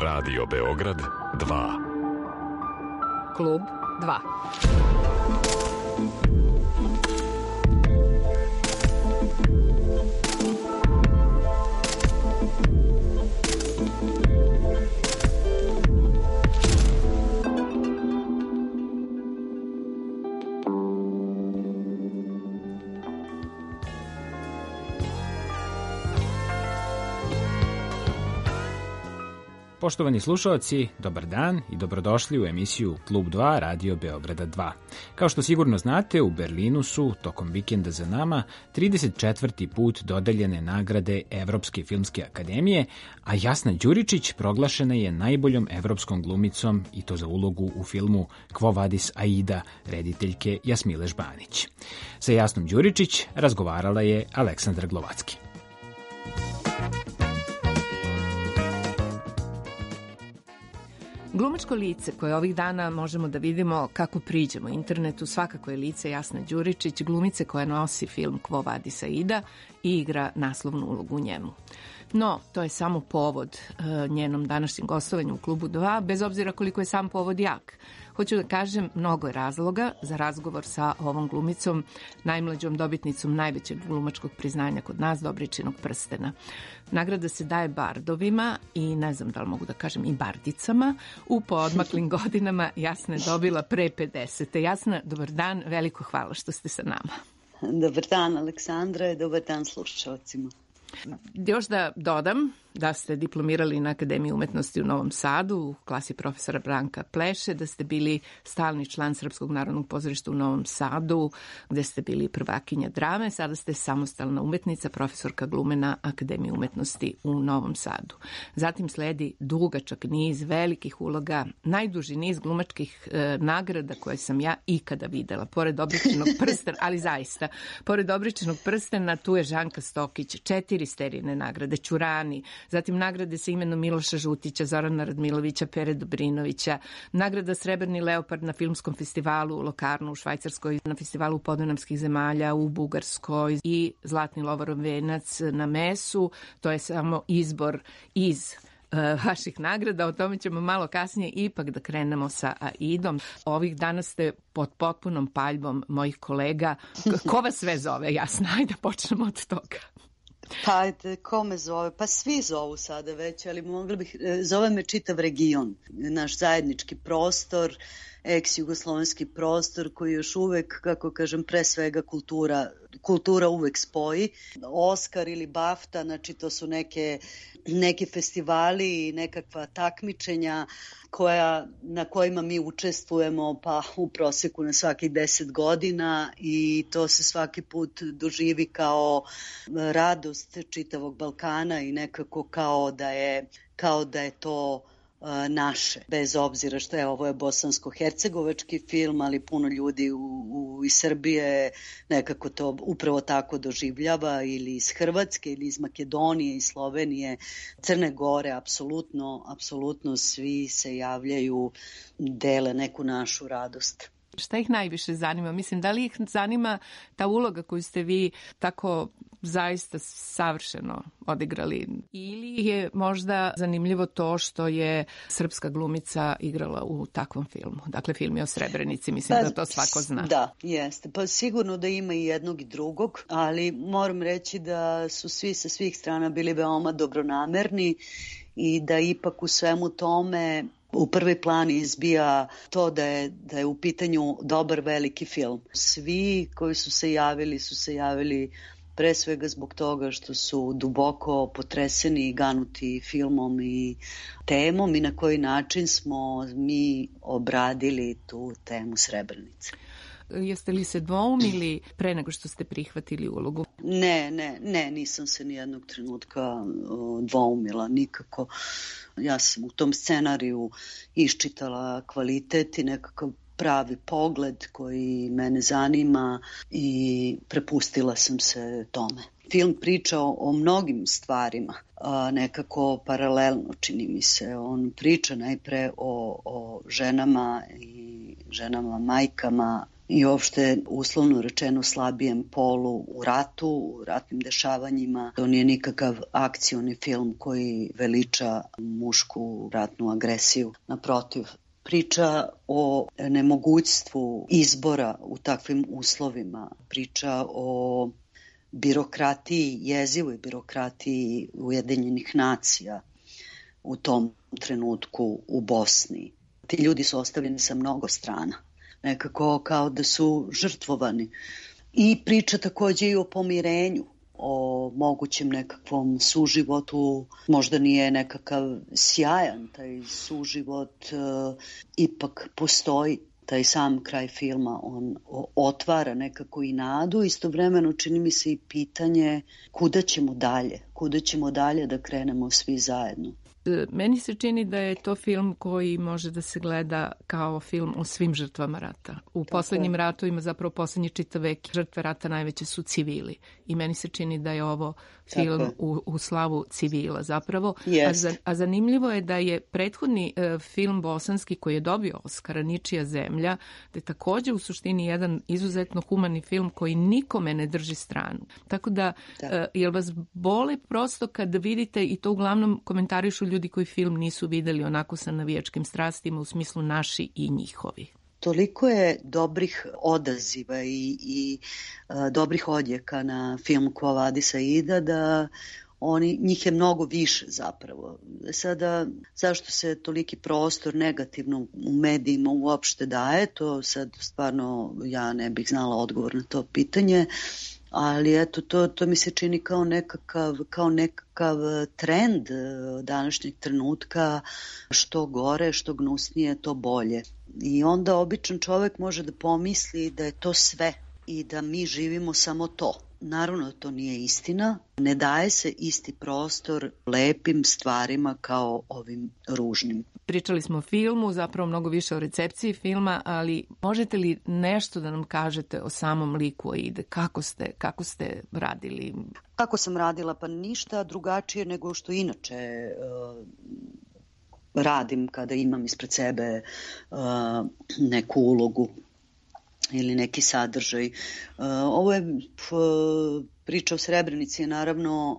Radio Beograd 2. Klub 2. Poštovani slušalci, dobar dan i dobrodošli u emisiju Klub 2 Radio Beograda 2. Kao što sigurno znate, u Berlinu su, tokom vikenda za nama, 34. put dodeljene nagrade Evropske filmske akademije, a Jasna Đuričić proglašena je najboljom evropskom glumicom i to za ulogu u filmu Quo vadis Aida, rediteljke Jasmile Žbanić. Sa Jasnom Đuričić razgovarala je Aleksandra Glovacki. Glumačko lice koje ovih dana možemo da vidimo kako priđemo internetu svakako je lice Jasne Đuričić, glumice koja nosi film Quo vadis Aida i igra naslovnu ulogu u njemu. No, to je samo povod njenom današnjem gostovanju u Klubu 2, bez obzira koliko je sam povod jak. Hoću da kažem, mnogo je razloga za razgovor sa ovom glumicom, najmlađom dobitnicom najvećeg glumačkog priznanja kod nas, Dobričinog prstena. Nagrada se daje bardovima i ne znam da li mogu da kažem i bardicama. U poodmaklim godinama Jasna je dobila pre 50. Jasna, dobar dan, veliko hvala što ste sa nama. Dobar dan, Aleksandra, i dobar dan slušalcima. Još da dodam da ste diplomirali na Akademiji umetnosti u Novom Sadu u klasi profesora Branka Pleše, da ste bili stalni član Srpskog narodnog pozorišta u Novom Sadu, gde ste bili prvakinja drame, sada ste samostalna umetnica, profesorka glume na Akademiji umetnosti u Novom Sadu. Zatim sledi dugačak niz velikih uloga, najduži niz glumačkih nagrada koje sam ja ikada videla, pored Dobričinog prstena, ali zaista, pored Dobričinog prstena tu je Žanka Stokić, 4 Sterijine nagrade, Ćurani, zatim nagrade sa imenom Miloša Žutića, Zorana Radmilovića, Pere Dobrinovića, nagrada Srebrni leopard na filmskom festivalu u Lokarnu u Švajcarskoj, na festivalu Podunavskih zemalja u Bugarskoj i Zlatni lovorov venac na Mesu. To je samo izbor iz vaših nagrada, o tome ćemo malo kasnije, ipak da krenemo sa Aidom. Ovih dana ste pod potpunom paljbom mojih kolega. Ko vas sve zove, Jasna? Ajde, počnemo od toga. Pa, ko me zove? Pa svi zovu sada već, ali mogli bih, zove me čitav region, naš zajednički prostor, ex-jugoslovenski prostor koji još uvek, kako kažem, pre svega kultura uvek spoji. Oskar ili BAFTA, znači to su neki festivali i nekakva takmičenja na kojima mi učestvujemo pa u proseku na svakih 10 godina i to se svaki put doživi kao radost čitavog Balkana i nekako kao da je to naše, bez obzira što je ovo je bosansko-hercegovački film, ali puno ljudi iz Srbije nekako to upravo tako doživljava, ili iz Hrvatske, ili iz Makedonije, iz Slovenije, Crne Gore, apsolutno svi se javljaju, dele neku našu radost. Šta ih najviše zanima? Mislim, da li ih zanima ta uloga koju ste vi tako zaista savršeno odigrali? Ili je možda zanimljivo to što je srpska glumica igrala u takvom filmu? Dakle, film je o Srebrenici, mislim da to svako zna. Da, jeste. Pa sigurno da ima i jednog i drugog, ali moram reći da su svi sa svih strana bili veoma dobronamerni i da ipak u svemu tome u prvi plan izbija to da je u pitanju dobar veliki film. Svi koji su se javili pre svega zbog toga što su duboko potreseni i ganuti filmom i temom i na koji način smo mi obradili tu temu Srebrenice. Jeste li se dvoumili pre nego što ste prihvatili ulogu? Ne, nisam se nijednog trenutka dvoumila nikako. Ja sam u tom scenariju iščitala kvalitet i nekakav pravi pogled koji mene zanima i prepustila sam se tome. Film priča o mnogim stvarima, nekako paralelno čini mi se. On priča najpre o ženama i ženama majkama i uopšte uslovno rečeno slabijem polu u ratu, u ratnim dešavanjima. To nije nikakav akcioni film koji veliča mušku ratnu agresiju. Naprotiv, priča o nemogućstvu izbora u takvim uslovima, priča o birokratiji, jezivoj birokratiji Ujedinjenih nacija u tom trenutku u Bosni. Ti ljudi su ostavljeni sa mnogo strana, nekako kao da su žrtvovani. I priča takođe i o pomirenju, o mogućem nekakvom suživotu, možda nije nekakav sjajan taj suživot, ipak postoji taj sam kraj filma, on otvara nekako i nadu, istovremeno čini mi se i pitanje kuda ćemo dalje da krenemo svi zajedno. Meni se čini da je to film koji može da se gleda kao film o svim žrtvama rata. U poslednjim ratovima, zapravo poslednji čitav vek, žrtve rata najveće su civili. I meni se čini da je ovo film u slavu civila zapravo. A zanimljivo je da je prethodni film bosanski koji je dobio Oskara, Ničija zemlja, da je takođe u suštini jedan izuzetno humani film koji nikome ne drži stranu. Tako da, jel vas bole prosto kad vidite, i to uglavnom komentarišu ljudi koji film nisu videli onako sa navijačkim strastima u smislu naši i njihovi? Toliko je dobrih odaziva i dobrih odjeka na film Quo Vadis Aida da njih je mnogo više zapravo. Sada, zašto se toliki prostor negativno u medijima uopšte daje, to sad stvarno ja ne bih znala odgovor na to pitanje, ali eto, to mi se čini kao nekakav trend današnjeg trenutka, što gore, što gnusnije, to bolje. I onda običan čovek može da pomisli da je to sve i da mi živimo samo to. Naravno, to nije istina. Ne daje se isti prostor lepim stvarima kao ovim ružnim. Pričali smo o filmu, zapravo mnogo više o recepciji filma, ali možete li nešto da nam kažete o samom liku Aide? Kako ste radili? Kako sam radila? Pa ništa drugačije nego što inače radim kada imam ispred sebe neku ulogu ili neki sadržaj. Ovo je priča o Srebrenici, je naravno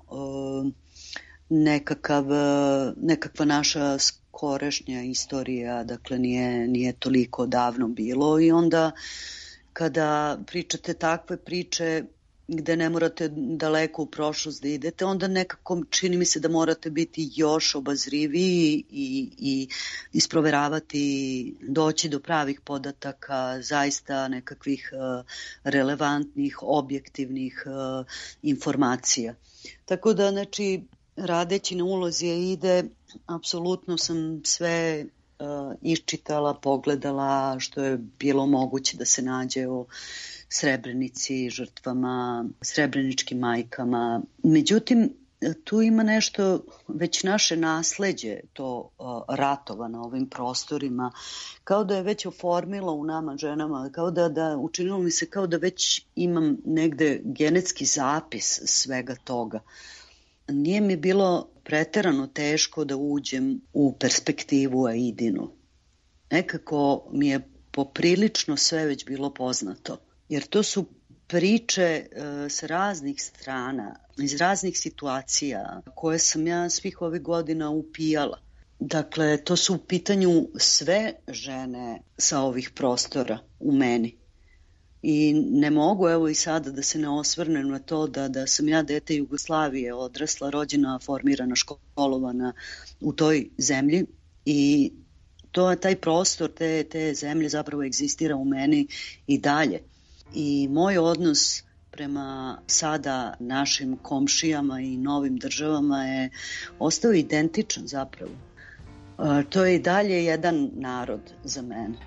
nekakva naša skorešnja istorija, dakle nije toliko davno bilo, i onda kada pričate takve priče gde ne morate daleko u prošlost da idete, onda nekako čini mi se da morate biti još obazriviji i isproveravati, doći do pravih podataka, zaista nekakvih relevantnih, objektivnih informacija. Tako da, znači, radeći na ulozi Aide, apsolutno sam sve iščitala, pogledala što je bilo moguće da se nađe o Srebrenici, žrtvama, srebreničkim majkama. Međutim, tu ima nešto, već naše nasleđe, to ratova na ovim prostorima, kao da je već oformilo u nama ženama, kao da učinilo mi se kao da već imam negde genetski zapis svega toga. Nije mi bilo preterano teško da uđem u perspektivu Aidinu. Nekako mi je poprilično sve već bilo poznato. Jer to su priče sa raznih strana, iz raznih situacija koje sam ja svih ovih godina upijala. Dakle, to su u pitanju sve žene sa ovih prostora u meni. I ne mogu, evo i sada, da se ne osvrnem na to da sam ja dete Jugoslavije, odrasla, rođena, formirana, školovana u toj zemlji, i taj prostor, te zemlje zapravo egzistira u meni i dalje. I moj odnos prema sada našim komšijama i novim državama je ostao identičan zapravo. To je i dalje jedan narod za mene.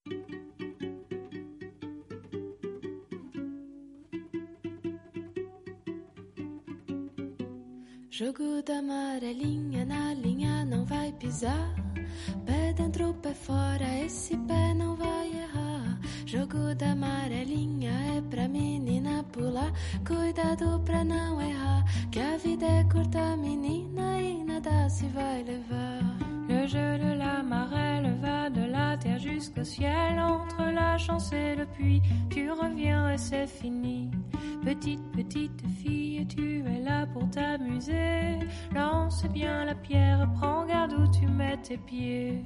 Jogo da amarelinha na linha não vai pisar. Pé dentro, pé fora, esse pé não vai errar. Jogo da amarelinha é pra menina pular. Cuidado pra não errar, que a vida é curta, menina, e nada se vai levar. Le jeu de l'amarelle va de la terre jusqu'au ciel. Entre la chance et le puits, tu reviens et c'est fini. Petite fille, tu es là pour t'amuser. Lance bien la pierre, prends garde où tu mets tes pieds.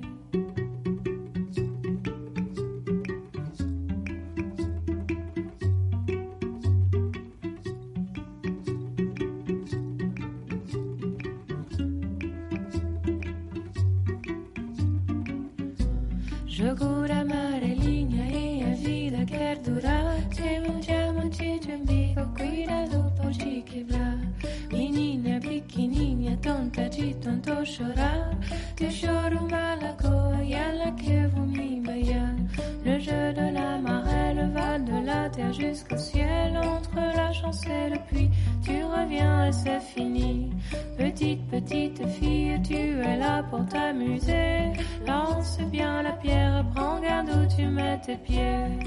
Jogo d'amarelinha e a vida quer durar. Tem diamante de umbigo, cuidado por te quebrar. Menina pequenininha, tonta de tanto chorar. Teu choro uma lagoa e ela que vou me banhar. Le jeu de la marelle va de la terre jusqu'au ciel. Entre la chance et le puits, tu reviens et c'est fini. Petite fille, tu es là pour t'amuser. Lance bien la pierre, prends garde où tu mets tes pieds.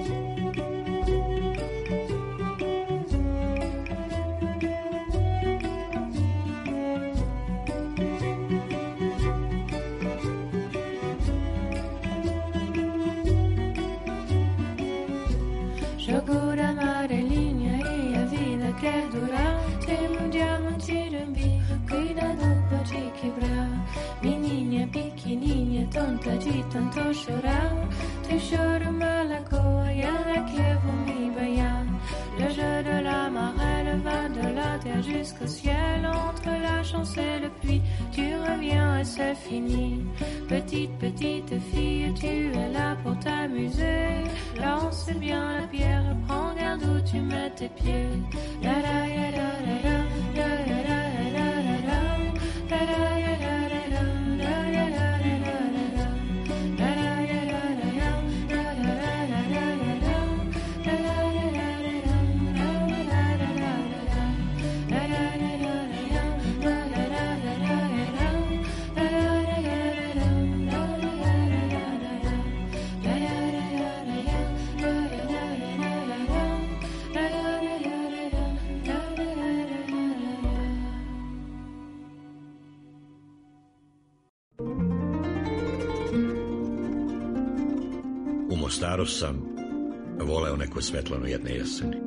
Jogo d'amarelinha e a vida quer durar. Tem diamante de umbigo, cuidado pra te quebrar. Menina pequenininha, tonta de tanto chorar. Teu choro uma lagoa e ela que vou me banhar. Le jeu de la marelle va de la terre jusqu'au ciel. Entre la chance et le puits, tu reviens et c'est fini. Petite fille, tu es là pour t'amuser. Lance bien la pierre, prends garde où tu mets tes pieds. La la ya la la la, la la la la la la, la la ya la la la, la la la la la, la la ya la la la, la la la la la, la la ya la la la, la la la la la, la la ya la la la, la la la la la, la la ya la la la, la la ya la la la, la la ya la la la, la la la la U Mostaru sam voleo neku Svetlanu jedne jeseni.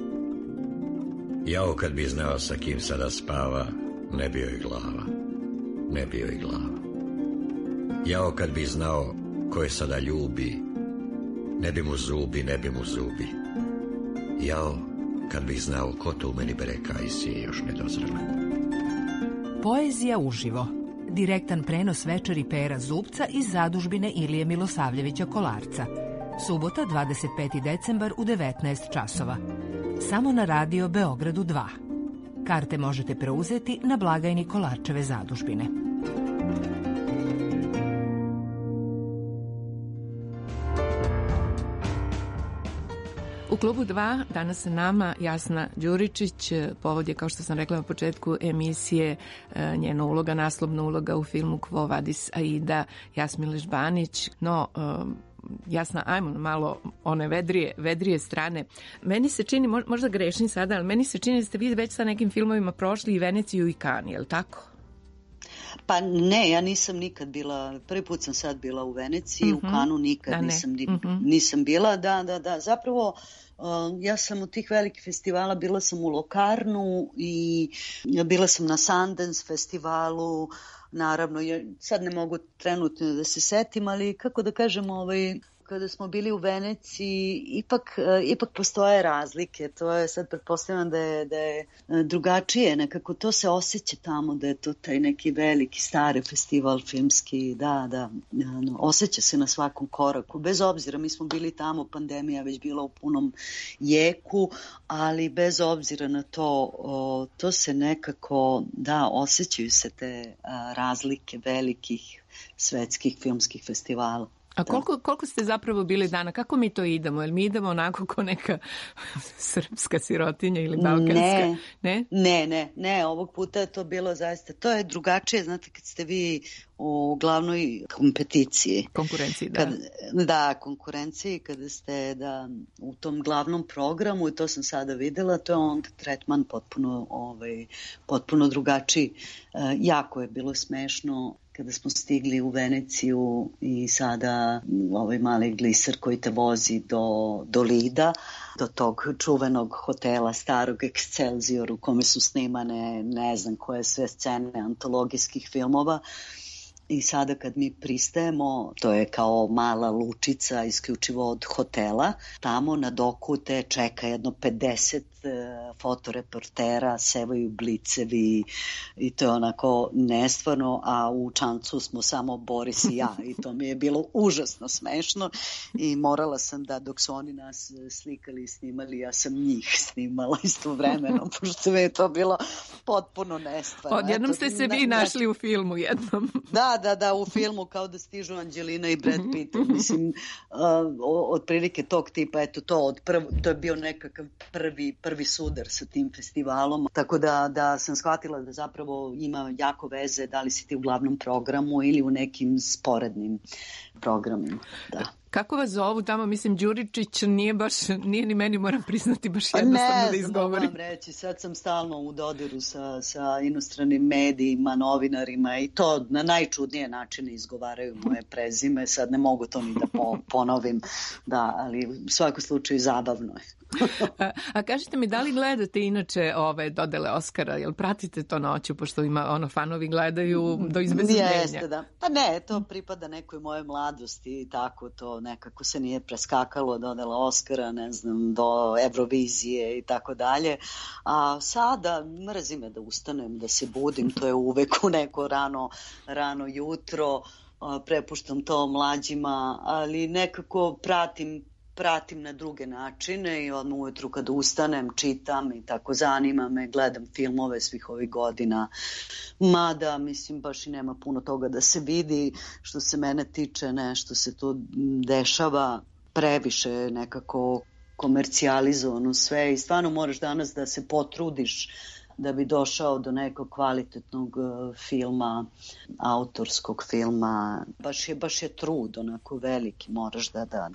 Jao kad bi znao sa kim sada spava, ne bio joj glava, ne bio joj glava. Jao kad bi znao ko je sada ljubi, ne bi mu zubi, ne bi mu zubi. Jao kad bi znao ko to u meni bere kajsije još nedozrele. Poezija uživo. Direktan prenos večeri Pera Zupca iz zadužbine Ilije Milosavljevića Kolarca. Subota, 25. decembar u 19 časova. Samo na radio Beogradu 2. Karte možete preuzeti na blagajni Kolarčeve zadužbine. U klubu 2 danas sa nama Jasna Đuričić. Povod je, kao što sam rekla na početku emisije, njena uloga, naslovna uloga u filmu Quo Vadis Aida Jasmile Žbanić. No, Jasna, ajmo malo one vedrije strane. Meni se čini, možda grešim sada, ali meni se čini da ste vi već sa nekim filmovima prošli i Veneciju i Kan, je li tako? Pa ne, ja nisam nikad bila, prvi put sam sad bila u Veneciji, u Kanu nikad nisam bila, da, zapravo ja sam od tih velikih festivala, bila sam u Locarnu i bila sam na Sundance festivalu, naravno, sad ne mogu trenutno da se setim, ali kako da kažem, kada smo bili u Veneciji, ipak postoje razlike. To je, sad pretpostavljam da je drugačije, nekako to se osjeća tamo, da je to taj neki veliki stari festival filmski, da, osjeća se na svakom koraku. Bez obzira, mi smo bili tamo, pandemija već bila u punom jeku, ali bez obzira na to se nekako, da, osjećaju se te razlike velikih svetskih filmskih festivala. A koliko ste zapravo bili dana? Kako mi to idemo? Jel mi idemo onako ko neka srpska sirotinja ili balkanska? Ne, ovog puta je to bilo zaista, to je drugačije, znate, kad ste vi u glavnoj kompeticiji. Konkurenciji, da. Da, konkurenciji, kada ste u tom glavnom programu, i to sam sada videla, to je onda tretman potpuno drugačiji. Jako je bilo smešno. kada smo stigli u Veneciju i sada ovaj mali gliser koji te vozi do Lida, do tog čuvenog hotela starog Excelsior u kome su snimane ne znam koje sve scene antologijskih filmova. I sada kad mi pristajemo, to je kao mala lučica isključivo od hotela, tamo na doku te čeka jedno 50 fotoreportera, sevaju blicevi i to je onako nestvarno, a u čamcu smo samo Boris i ja i to mi je bilo užasno smešno i morala sam da dok su oni nas slikali i snimali, ja sam njih snimala istovremeno, pošto mi je to bilo potpuno nestvarno. Odjednom ste se vi našli u filmu jednom. Da, u filmu kao da stižu Angelina i Brad Pitt, mislim, otprilike tog tipa, eto to je bio nekakav prvi sudar sa tim festivalom, tako da sam shvatila da zapravo ima jako veze da li si ti u glavnom programu ili u nekim sporednim programima, da. Kako vas zovu tamo? Mislim, Đuričić nije ni meni, moram priznati, baš jednostavno da izgovorim. Ne znam, moram reći, sad sam stalno u dodiru sa inostranim medijima, novinarima i to na najčudnije načine izgovaraju moje prezime, sad ne mogu to ni da ponovim, da, ali u svakom slučaju zabavno je. A kažete mi, da li gledate inače ove dodele Oskara, jel pratite to noću, pošto ima fanovi gledaju do izbezumljenja? Jeste, da. Pa ne, to pripada nekoj moje mladosti i tako, to nekako se nije preskakalo dodela Oskara, ne znam, do Eurovizije i tako dalje. A sada mrzi me da ustanem, da se budim, to je uvek u neko rano jutro, prepuštam to mlađima, ali nekako pratim na druge načine i odmah ujutru kad ustanem čitam i tako zanima me, gledam filmove svih ovih godina, mada mislim baš i nema puno toga da se vidi što se mene tiče, nešto se to dešava previše nekako komercijalizovano sve i stvarno moraš danas da se potrudiš da bi došao do nekog kvalitetnog filma, autorskog filma. Baš je trud onako veliki, moraš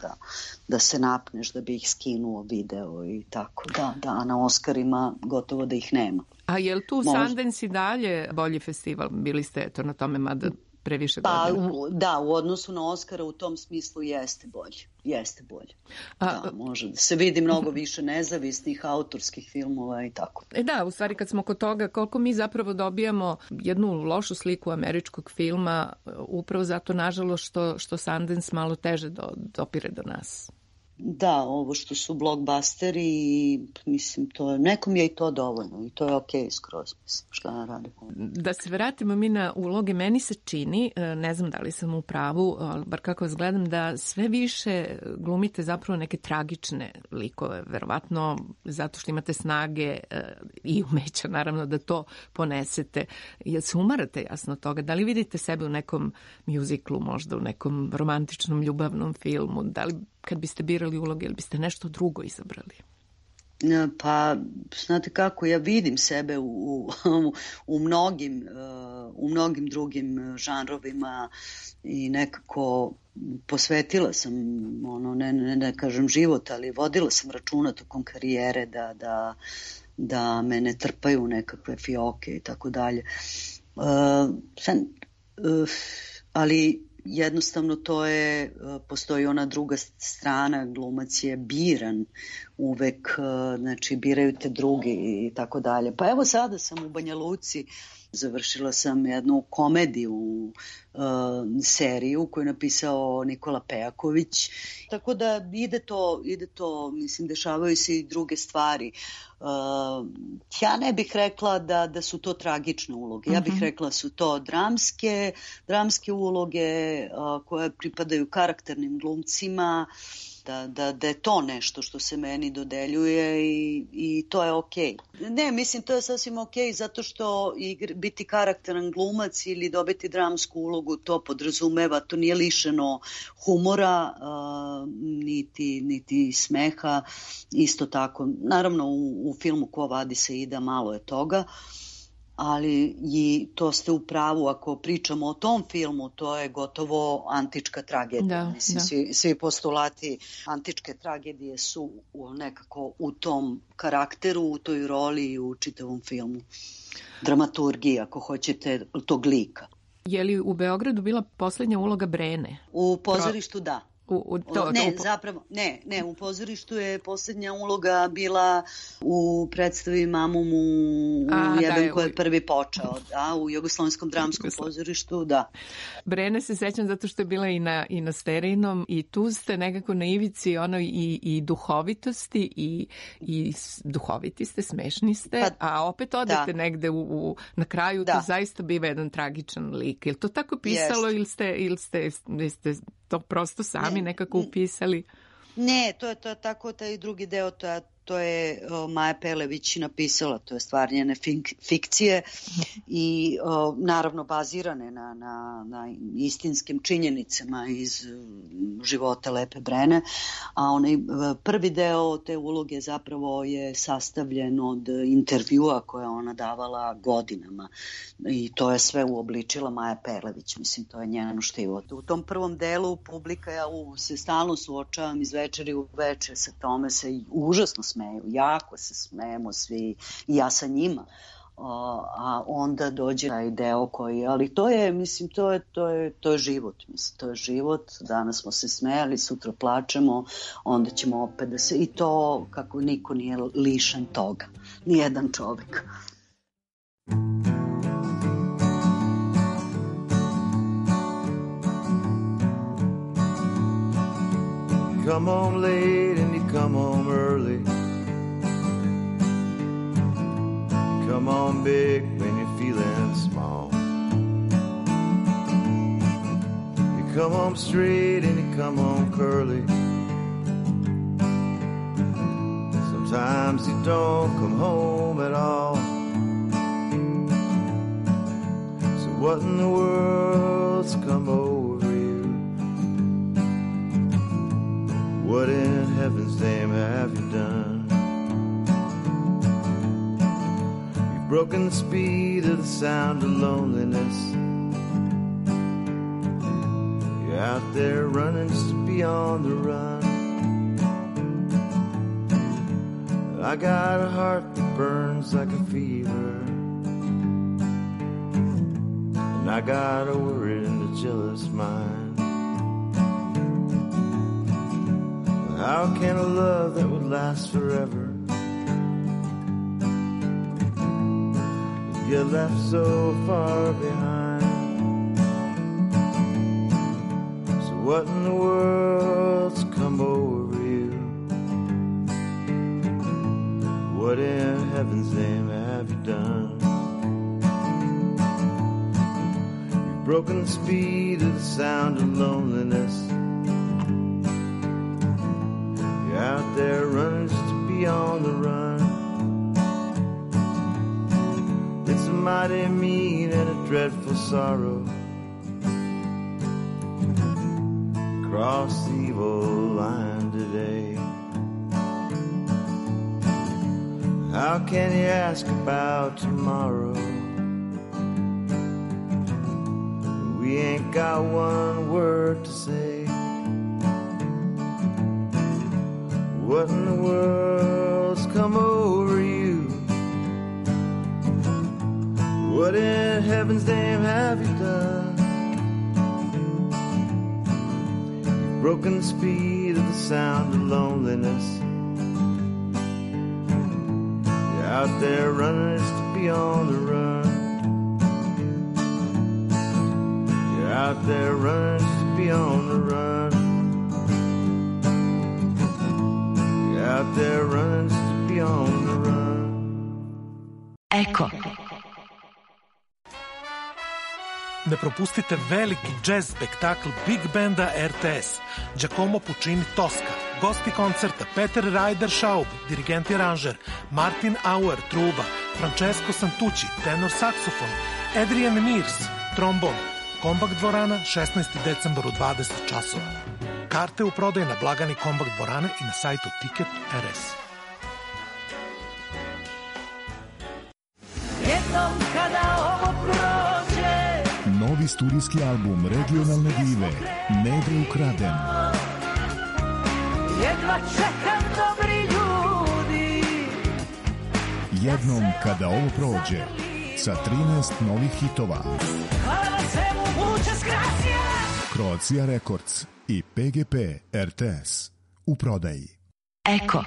da se napneš da bi ih skinuo video i tako. Da, na Oscarima gotovo da ih nema. A je li tu Sundance i dalje bolji festival? Bili ste na tome mada previše godina? Da, u odnosu na Oskara u tom smislu jeste bolje. Da, može da se vidi mnogo više nezavisnih autorskih filmova i tako. Da, u stvari kad smo kod toga, koliko mi zapravo dobijamo jednu lošu sliku američkog filma, upravo zato nažalost što Sundance malo teže dopire do nas. Da, ovo što su blockbusteri i mislim nekom je i to dovoljno i to je okej skroz, mislim, šta ja radim. Da se vratimo mi na uloge, meni se čini, ne znam da li sam u pravu, ali bar kako vas gledam, da sve više glumite zapravo neke tragične likove, verovatno zato što imate snage i umeća naravno da to ponesete. Jel se umarate jasno toga? Da li vidite sebe u nekom mjuziklu, možda u nekom romantičnom ljubavnom filmu? Da li kad biste birali uloge, ili biste nešto drugo izabrali? Pa, znate kako, ja vidim sebe u mnogim drugim žanrovima i nekako posvetila sam, ne kažem život, ali vodila sam računa tokom karijere da me ne trpaju nekakve fioke i tako dalje. Ali jednostavno postoji ona druga strana, glumac je biran uvek, znači biraju te drugi i tako dalje. Pa evo sada sam u Banja Luci, završila sam jednu komediju, seriju koju je napisao Nikola Pejaković, tako da ide to, mislim, dešavaju se i druge stvari. Ja ne bih rekla da su to tragične uloge, ja bih rekla su to dramske uloge koje pripadaju karakternim glumcima, da je to nešto što se meni dodeljuje i to je okej. Ne, mislim, to je sasvim okej zato što biti karakteran glumac ili dobiti dramsku ulogu to podrazumeva, to nije lišeno humora, niti smeha, isto tako. Naravno, u filmu Ko vadi se ida malo je toga, ali i to ste u pravu, ako pričamo o tom filmu, to je gotovo antička tragedija. Svi postulati antičke tragedije su nekako u tom karakteru, u toj roli i u čitavom filmu. Dramaturgija, ako hoćete, tog lika. Je li u Beogradu bila poslednja uloga Brene? U pozorištu da. U pozorištu je posljednja uloga bila u predstavi Mamumu jedan koji je prvi počeo, u Jugoslovenskom dramskom pozorištu, da. Brene se sećam zato što je bila i na Sterinom i tu ste nekako na ivici i duhovitosti i duhoviti ste, smešni ste, a opet odete negde na kraju, to zaista biva jedan tragičan lik. Je li to tako pisalo ili ste to prosto sami nekako upisali? Ne, to je tako, taj drugi deo, to je Maja Pelević napisala, to je stvar njene fikcije i naravno bazirane na istinskim činjenicama iz života Lepe Brene, a onaj prvi deo te uloge zapravo je sastavljen od intervjua koje ona davala godinama i to je sve uobličila Maja Pelević, mislim, to je njeno štivo. U tom prvom delu publika, ja se stalno suočavam iz večeri u večer sa tome, se užasno smeju, jako se smejemo svi i ja sa njima, a onda dođe taj deo koji, ali to je, mislim, to je život, mislim, to je život, danas smo se smejali, sutra plačemo, onda ćemo opet da se, i to kako niko nije lišen toga, nijedan čovjek. Come home late and you come home early. Come home big when you're feeling small. You come home straight and you come home curly. Sometimes you don't come home at all. So what in the world's come over you? What in heaven's name have you done? Broken the speed of the sound of loneliness. You're out there running just to be on the run. I got a heart that burns like a fever, and I got a worried and a jealous mind. How can a love that would last forever get left so far behind? So what in the world's come over you? What in heaven's name have you done? You've broken the speed of the sound of loneliness. You're out there running just to be on the run. It's a mighty mean and a dreadful sorrow. Cross the evil line today. How can you ask about tomorrow? We ain't got one word to say. What in the world's come over you? What in heaven's name have you done? You've broken the speed of the sound of loneliness. You're out there running just to be on the run. You're out there running just to be on the run. You're out there running just to be on the run. Eko. Ne propustite veliki jazz spektakl Big Banda RTS, Giacomo Puccini Tosca, gosti koncerta Peter Ryder Schaub, dirigent i aranžer, Martin Auer, truba, Francesco Santucci, tenor saksofon, Adrian Mears, trombon, Kombakt dvorana, 16. decembar u 20 časova. Karte u prodaju na blagani Kombakt dvorane i na sajtu Ticket.rs. Jednom kada ovo prođe, Novi studijski album regionalne dive Nedre ukraden. Jedva čekam dobri ljudi. Jednom kada ovo prođe, sa 13 novih hitova. Hvala na svemu, muchas gracias! Croatia Records i PGP RTS u prodaji. Eko.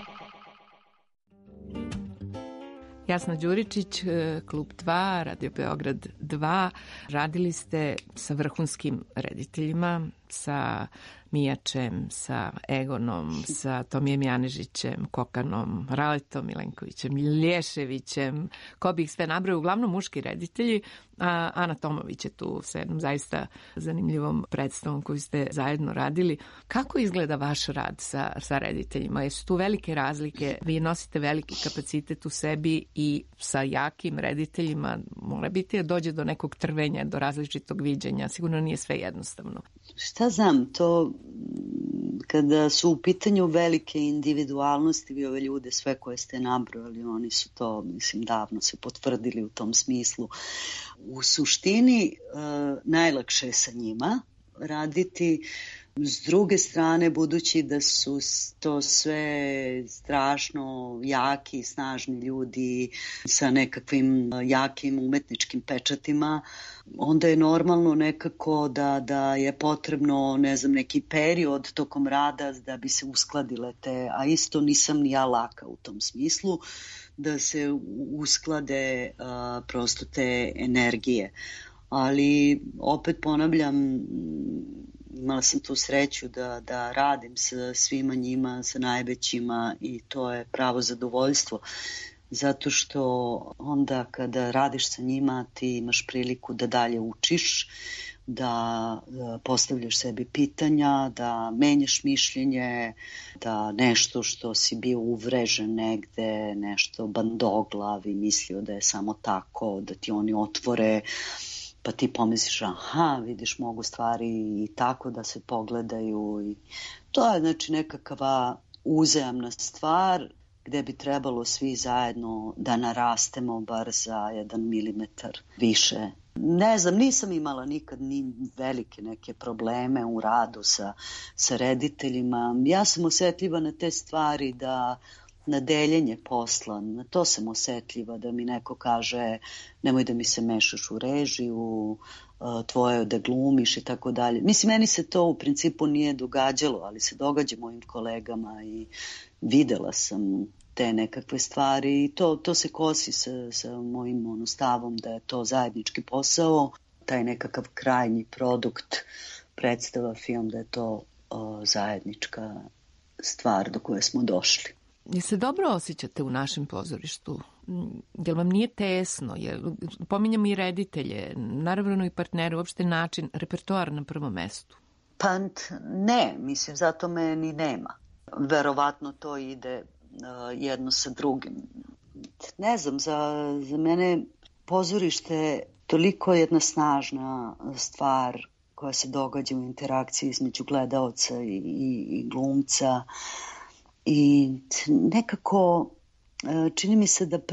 Jasna Đuričić, Klub 2, Radio Beograd 2. Radili ste sa vrhunskim rediteljima, sa Mijačem, sa Egonom, sa Tomijem Janežićem, Kokanom, Raletom Milenkovićem, Lješevićem, ko bi ih sve nabrao, uglavnom muški reditelji, a Ana Tomović je tu sa jednom zaista zanimljivom predstavom koju ste zajedno radili. Kako izgleda vaš rad sa rediteljima? Jesu tu velike razlike? Vi nosite veliki kapacitet u sebi i sa jakim rediteljima mora biti da dođe do nekog trvenja, do različitog viđenja. Sigurno nije sve jednostavno. Šta znam, to kada su u pitanju velike individualnosti, vi ove ljude sve koje ste nabrojali, oni su to, mislim, davno se potvrdili u tom smislu. U suštini, najlakše je sa njima raditi. S druge strane, budući da su to sve strašno jaki, snažni ljudi sa nekakvim jakim umetničkim pečatima, onda je normalno nekako da je potrebno, ne znam, neki period tokom rada da bi se uskladile te, a isto nisam ni ja laka u tom smislu, da se usklade prosto te energije. Ali opet ponavljam, imala sam tu sreću da radim sa svima njima, sa najvećima i to je pravo zadovoljstvo. Zato što onda kada radiš sa njima ti imaš priliku da dalje učiš, da postavljaš sebi pitanja, da menjaš mišljenje, da nešto što si bio uvrežen negde, nešto bandoglav i mislio da je samo tako, da ti oni otvore, pa ti pomisliš, aha, vidiš, mogu stvari i tako da se pogledaju. I to je znači nekakva uzajamna stvar gde bi trebalo svi zajedno da narastemo bar za 1 milimetar više. Ne znam, nisam imala nikad ni velike neke probleme u radu sa rediteljima. Ja sam osetljiva na te stvari, na deljenje posla, na to sam osetljiva, da mi neko kaže nemoj da mi se mešaš u režiju, tvoje da glumiš i tako dalje. Mislim, meni se to u principu nije događalo, ali se događa mojim kolegama i videla sam te nekakve stvari i to se kosi sa mojim stavom da je to zajednički posao, taj nekakav krajnji produkt, predstava, film, da je to zajednička stvar do koje smo došli. Jel se dobro osjećate u našem pozorištu? Jel vam nije tesno? Pominjamo i reditelje, naravno i partnere, uopšte način, repertoar na prvom mestu. Pa ne, mislim, zato me ni nema. Verovatno to ide jedno sa drugim. Ne znam, za mene pozorište toliko jedna snažna stvar koja se događa u interakciji između gledaoca i glumca. I nekako čini mi se da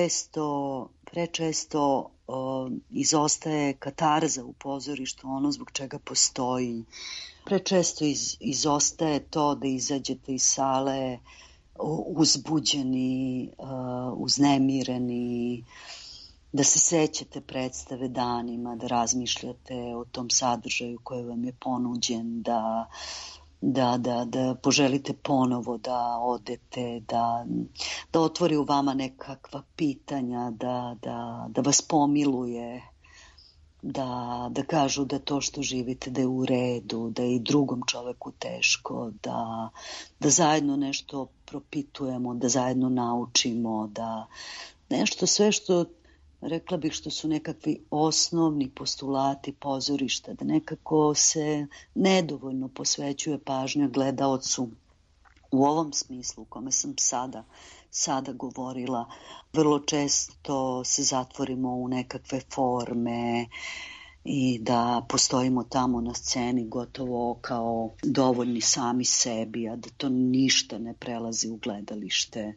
prečesto izostaje katarza u pozorištu, ono zbog čega postoji. Prečesto izostaje to da izađete iz sale uzbuđeni, uznemireni, da se sećate predstave danima, da razmišljate o tom sadržaju koji vam je ponuđen, da poželite ponovo da odete, da otvori u vama nekakva pitanja, da vas pomiluje, da kažu da to što živite da je u redu, da je i drugom čoveku teško, da zajedno nešto propitujemo, da zajedno naučimo, da nešto sve što, rekla bih, što su nekakvi osnovni postulati pozorišta, da nekako se nedovoljno posvećuje pažnja gledaocu u ovom smislu u kome sam sada govorila. Vrlo često se zatvorimo u nekakve forme i da postojimo tamo na sceni gotovo kao dovoljni sami sebi, a da to ništa ne prelazi u gledalište.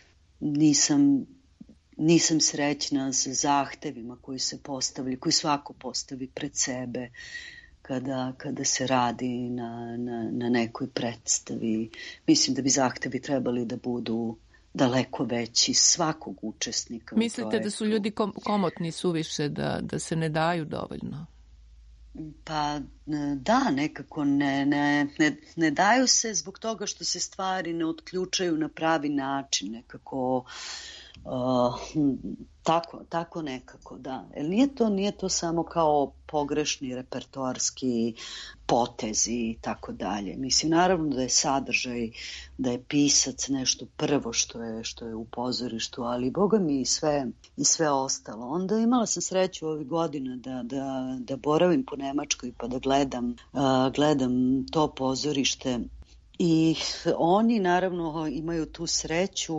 Nisam srećna sa zahtevima koji se postavljaju, koji svako postavi pred sebe kada se radi na nekoj predstavi. Mislim da bi zahtevi trebali da budu daleko veći svakog učesnika. Mislite da su ljudi komotni suviše, da se ne daju dovoljno? Pa da, nekako ne daju se zbog toga što se stvari ne otključaju na pravi način, nekako tako nekako, da. Jer nije to samo kao pogrešni repertoarski potezi i tako dalje. Mislim, naravno da je sadržaj, da je pisac nešto prvo što je u pozorištu, ali boga mi i sve ostalo. Onda imala sam sreću ovih godina da boravim po Nemačkoj pa da gledam to pozorište. I oni naravno imaju tu sreću,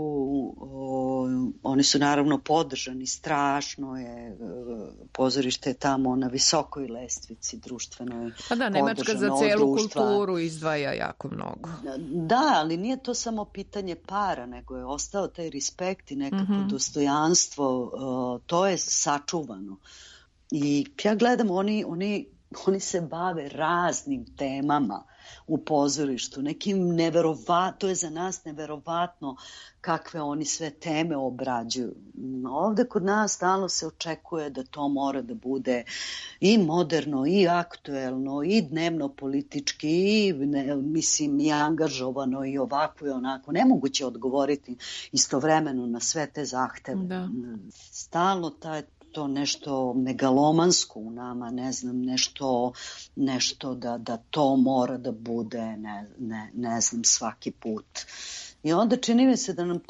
oni su naravno podržani, strašno je, pozorište je tamo na visokoj lestvici društvenoj. Pa da, Nemačka za celu kulturu izdvaja jako mnogo. Da, ali nije to samo pitanje para, nego je ostao taj respekt i nekako dostojanstvo, to je sačuvano. I ja gledam, oni se bave raznim temama u pozorištu, to je za nas neverovatno kakve oni sve teme obrađuju. Ovde kod nas stalno se očekuje da to mora da bude i moderno, i aktuelno, i dnevno politički, i angažovano, i ovako i onako. Nemoguće odgovoriti istovremeno na sve te zahteve. Da. Stalno to nešto megalomansko u nama, ne znam, nešto da to mora da bude, ne znam, svaki put. I onda čini mi se da nam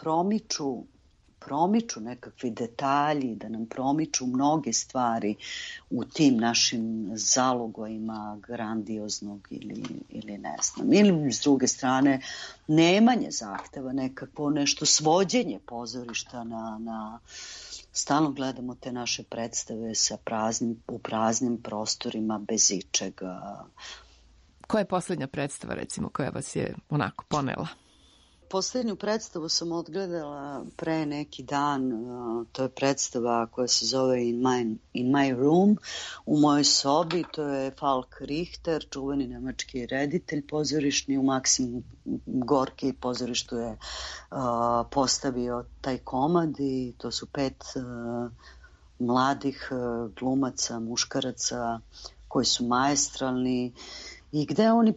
promiču nekakvi detalji, da nam promiču mnoge stvari u tim našim zalogojima grandioznog ili ne znam. Ili s druge strane, nemanje zahteva, nekako nešto svođenje pozorišta na stalno gledamo te naše predstave u praznim prostorima, bez ičega. Koja je posljednja predstava, recimo, koja vas je onako ponela? Posljednju predstavu sam odgledala pre neki dan. To je predstava koja se zove In My Room, u mojoj sobi. To je Falk Richter, čuveni nemački reditelj pozorišni, u Maksim Gorki pozorištu je postavio taj komad i to su 5 mladih glumaca, muškaraca koji su maestralni i gde oni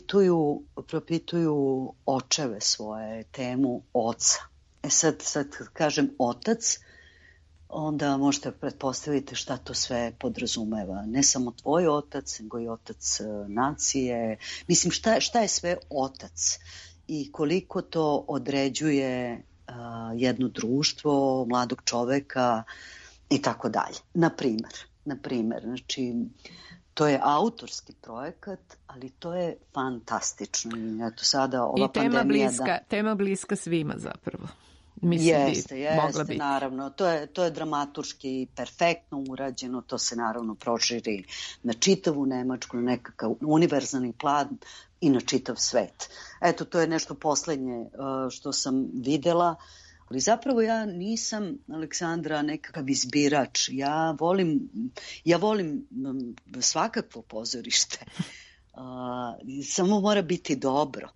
propituju očeve svoje, temu oca. Sad kažem otac, onda možete pretpostaviti šta to sve podrazumeva. Ne samo tvoj otac, nego i otac nacije. Mislim, šta je sve otac i koliko to određuje jedno društvo, mladog čoveka i tako dalje. Na primjer, znači, to je autorski projekat, ali to je fantastično. I eto sada ova pandemija... tema bliska svima zapravo. Jeste, naravno. To je dramaturški perfektno urađeno, to se naravno proširi na čitavu Nemačku, na nekakav univerzalni plan i na čitav svet. Eto, to je nešto poslednje što sam videla. Ali zapravo ja nisam, Aleksandra, nekakav izbirač. Ja volim svakakvo pozorište. Samo mora biti dobro.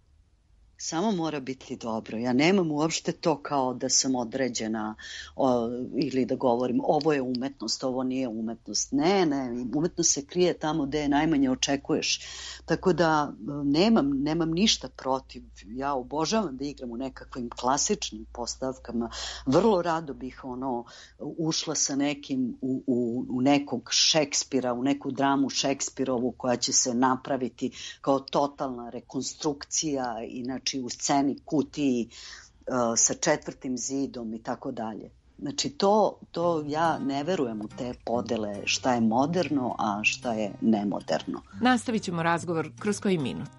Ja nemam uopšte to kao da sam određena ili da govorim ovo je umetnost, ovo nije umetnost. Ne, umetnost se krije tamo gde je najmanje očekuješ. Tako da nemam ništa protiv. Ja obožavam da igram u nekakvim klasičnim postavkama. Vrlo rado bih ušla sa nekim u nekog Šekspira, u neku dramu Šekspirovu koja će se napraviti kao totalna rekonstrukcija, inače u sceni kutiji sa 4. zidom i tako dalje. Znači to ja ne verujem u te podele šta je moderno, a šta je nemoderno. Nastavit ćemo razgovor kroz koji minut.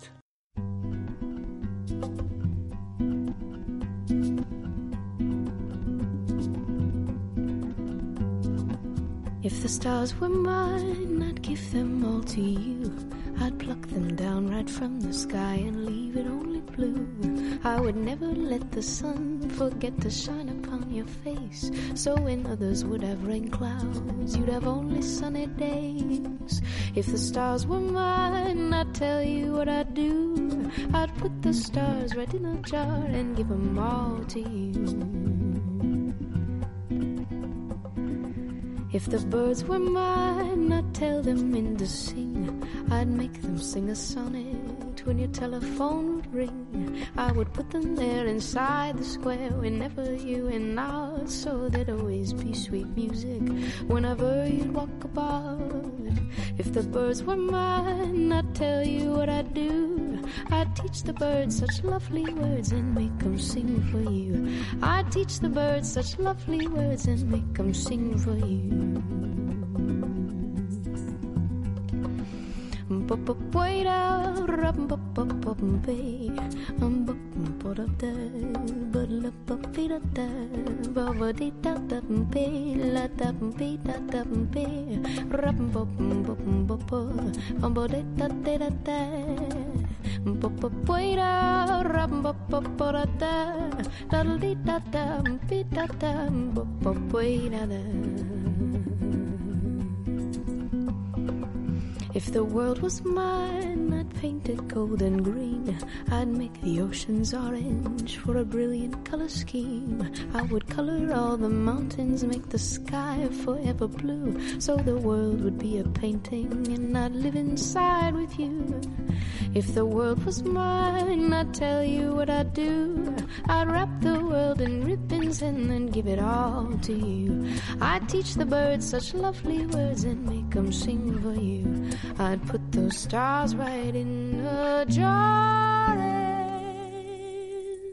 If the stars were mine, I'd give them all to you. I'd pluck them down right from the sky and leave it only blue. I would never let the sun forget to shine upon your face. So when others would have rain clouds, you'd have only sunny days. If the stars were mine, I'd tell you what I'd do. I'd put the stars right in a jar and give them all to you. If the birds were mine, I'd tell them when to sing. I'd make them sing a sonnet when your telephone would ring. I would put them there inside the square whenever you went out, so there'd always be sweet music whenever you'd walk about. If the birds were mine, I'd tell you what I'd do. I'd teach the birds such lovely words and make them sing for you. I'd teach the birds such lovely words and make them sing for you. Wait out, if the world was mine, I'd paint it gold and green. I'd make the oceans orange for a brilliant color scheme. I would color all the mountains, make the sky forever blue, so the world would be a painting and I'd live inside with you. If the world was mine, I'd tell you what I'd do. I'd wrap the world in ribbons and then give it all to you. I'd teach the birds such lovely words and make them sing for you. I'd put those stars right in a jar and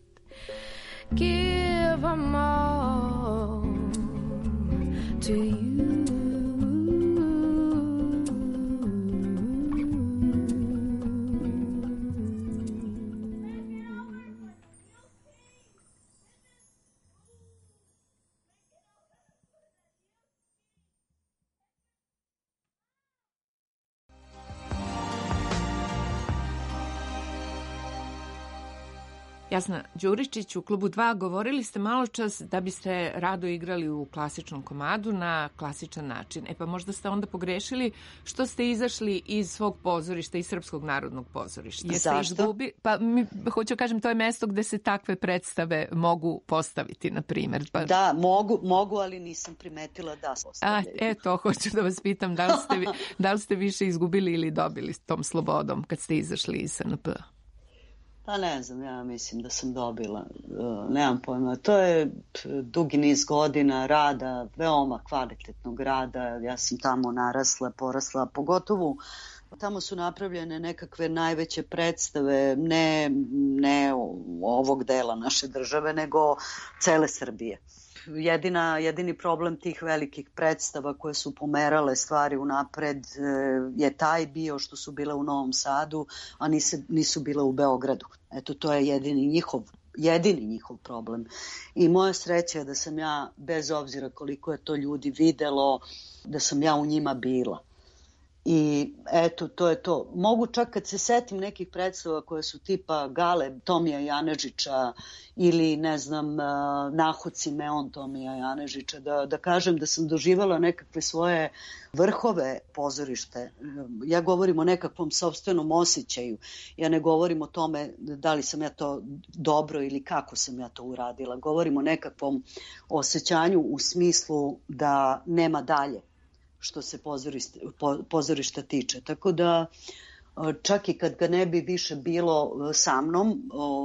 give them all to you. Jasna Đuričić, u Klubu 2 govorili ste malo čas da biste rado igrali u klasičnom komadu na klasičan način. Pa možda ste onda pogrešili što ste izašli iz svog pozorišta, iz Srpskog narodnog pozorišta. Zašto? Hoću kažem, to je mesto gde se takve predstave mogu postaviti, na primjer. Da, mogu, ali nisam primetila da se postavljaju. To hoću da vas pitam, da li ste više izgubili ili dobili tom slobodom kad ste izašli iz SNP? Pa ne znam, ja mislim da sam dobila, nemam pojma. To je dugi niz godina rada, veoma kvalitetnog rada. Ja sam tamo narasla, porasla, pogotovo tamo su napravljene nekakve najveće predstave, ne ovog dela naše države, nego cele Srbije. Jedini problem tih velikih predstava koje su pomerale stvari unapred je taj bio što su bile u Novom Sadu, a nisu bile u Beogradu. Eto, to je jedini njihov problem. I moja sreća je da sam ja, bez obzira koliko je to ljudi videlo, da sam ja u njima bila. I eto, to je to. Mogu čak kad se setim nekih predstava koje su tipa Gale Tomija Janežića ili ne znam Nahod Simeon Tomija Janežića, da kažem da sam doživala nekakve svoje vrhove pozorište. Ja govorim o nekakvom sopstvenom osjećaju. Ja ne govorim o tome da li sam ja to dobro ili kako sam ja to uradila. Govorim o nekakvom osjećanju u smislu da nema dalje što se pozorišta tiče. Tako da čak i kad ga ne bi više bilo sa mnom,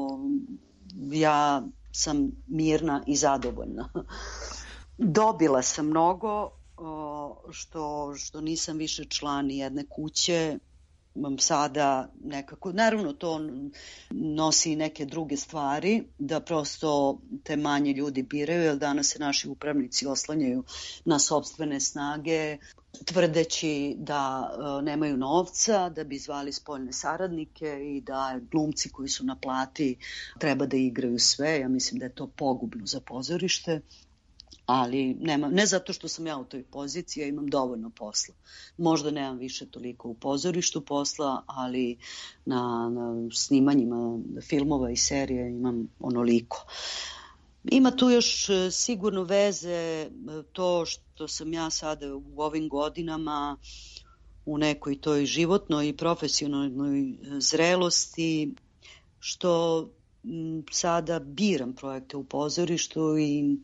ja sam mirna i zadovoljna. Dobila sam mnogo, što nisam više član jedne kuće, sada nekako, naravno to nosi i neke druge stvari, da prosto te manje ljudi biraju, jer danas se naši upravnici oslanjaju na sopstvene snage, tvrdeći da nemaju novca, da bi zvali spoljne saradnike i da glumci koji su na plati treba da igraju sve. Ja mislim da je to pogubno za pozorište. Ali ne zato što sam ja u toj poziciji, ja imam dovoljno posla. Možda nemam više toliko u pozorištu posla, ali na snimanjima filmova i serija imam onoliko. Ima tu još sigurno veze to što sam ja sada u ovim godinama u nekoj toj životnoj i profesionalnoj zrelosti, što sada biram projekte u pozorištu i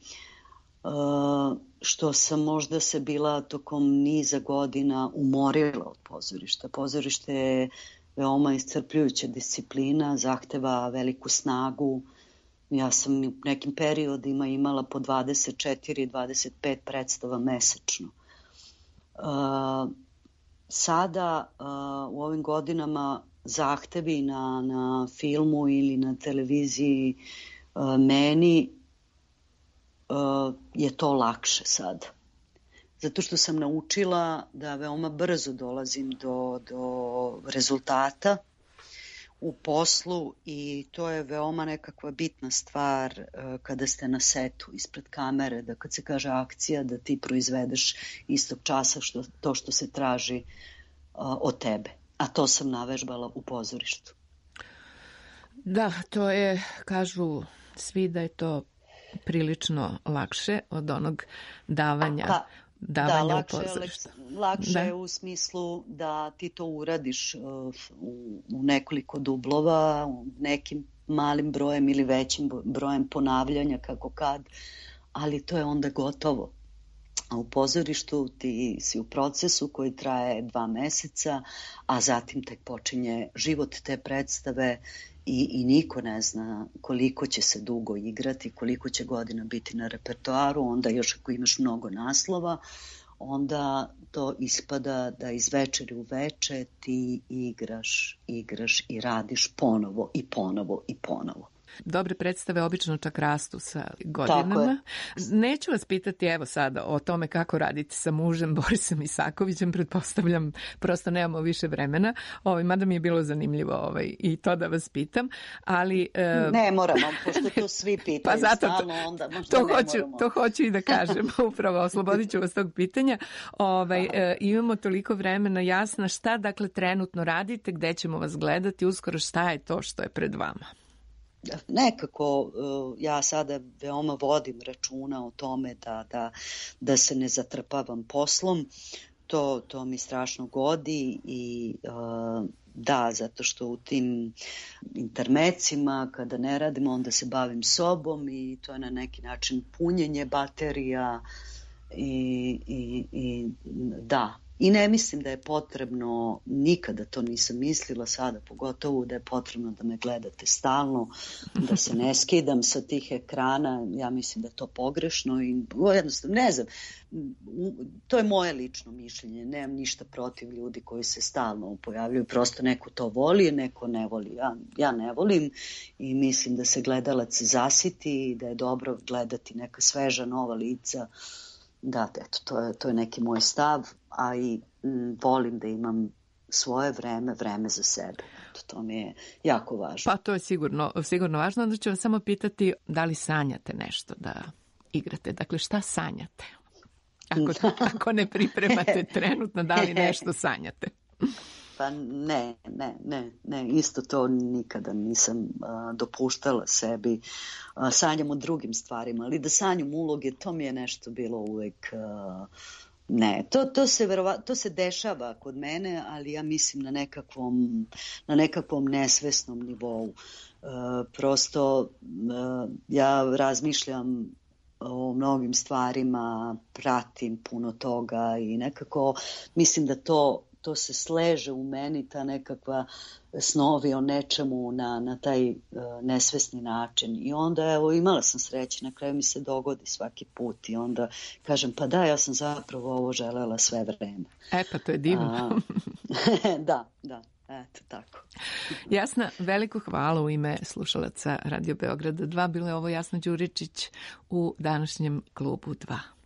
što sam možda se bila tokom niza godina umorila od pozorišta. Pozorište je veoma iscrpljujuća disciplina, zahteva veliku snagu. Ja sam u nekim periodima imala po 24-25 predstava mesečno. Sada u ovim godinama zahtevi na filmu ili na televiziji meni je to lakše sad. Zato što sam naučila da veoma brzo dolazim do rezultata u poslu i to je veoma nekakva bitna stvar kada ste na setu ispred kamere, da kad se kaže akcija da ti proizvedeš istog časa to što se traži od tebe. A to sam navežbala u pozorištu. Da, to je, kažu svi da je to prilično lakše od onog davanja u pozorištu. Lakše je u smislu da ti to uradiš u nekoliko dublova, u nekim malim brojem ili većim brojem ponavljanja kako kad, ali to je onda gotovo. A u pozorištu ti si u procesu koji traje 2 meseca, a zatim tek počinje život te predstave i niko ne zna koliko će se dugo igrati, koliko će godina biti na repertoaru, onda još ako imaš mnogo naslova, onda to ispada da iz večeri u veče ti igraš i radiš ponovo i ponovo i ponovo. Dobre predstave obično čak rastu sa godinama. Neću vas pitati evo sada o tome kako radite sa mužem Borisom Isakovićem, pretpostavljam, prosto nemamo više vremena, mada mi je bilo zanimljivo i to da vas pitam, ali... Ne moramo, pošto to svi pitaju pa zato stalno, onda možda to hoću i da kažem, upravo oslobodit ću vas tog pitanja. Imamo toliko vremena, Jasna, šta dakle trenutno radite, gde ćemo vas gledati, uskoro šta je to što je pred vama? Nekako ja sada veoma vodim računa o tome da se ne zatrpavam poslom. To mi strašno godi i da, zato što u tim intermecima kada ne radimo onda se bavim sobom i to je na neki način punjenje baterija i da. I ne mislim da je potrebno, nikada to nisam mislila, sada pogotovo da je potrebno da me gledate stalno, da se ne skidam sa tih ekrana, ja mislim da je to pogrešno i jednostavno, ne znam, to je moje lično mišljenje, nemam ništa protiv ljudi koji se stalno pojavljuju, prosto neko to voli, neko ne voli, ja ne volim i mislim da se gledalac zasiti i da je dobro gledati neka sveža nova lica. Da, eto, to je neki moj stav, a i volim da imam svoje vreme za sebe. To mi je jako važno. Pa to je sigurno važno. Onda ću vas samo pitati da li sanjate nešto da igrate. Dakle, šta sanjate? Ako ne pripremate trenutno, da li nešto sanjate? Pa ne, isto to nikada nisam dopuštala sebi. Sanjam o drugim stvarima, ali da sanjam uloge, to mi je nešto bilo uvek... Ne, to se dešava kod mene, ali ja mislim na nekakvom nesvesnom nivou. Prosto ja razmišljam o mnogim stvarima, pratim puno toga i nekako mislim da to se sleže u meni, ta nekakva snovi o nečemu na taj nesvesni način. I onda, evo, imala sam sreće, na kraju mi se dogodi svaki put i onda kažem, pa da, ja sam zapravo ovo želela sve vreme. Pa to je divno. Da, eto tako. Jasna, veliko hvala u ime slušalaca Radio Beograda 2. Bilo je ovo Jasna Đuričić u današnjem Klubu 2.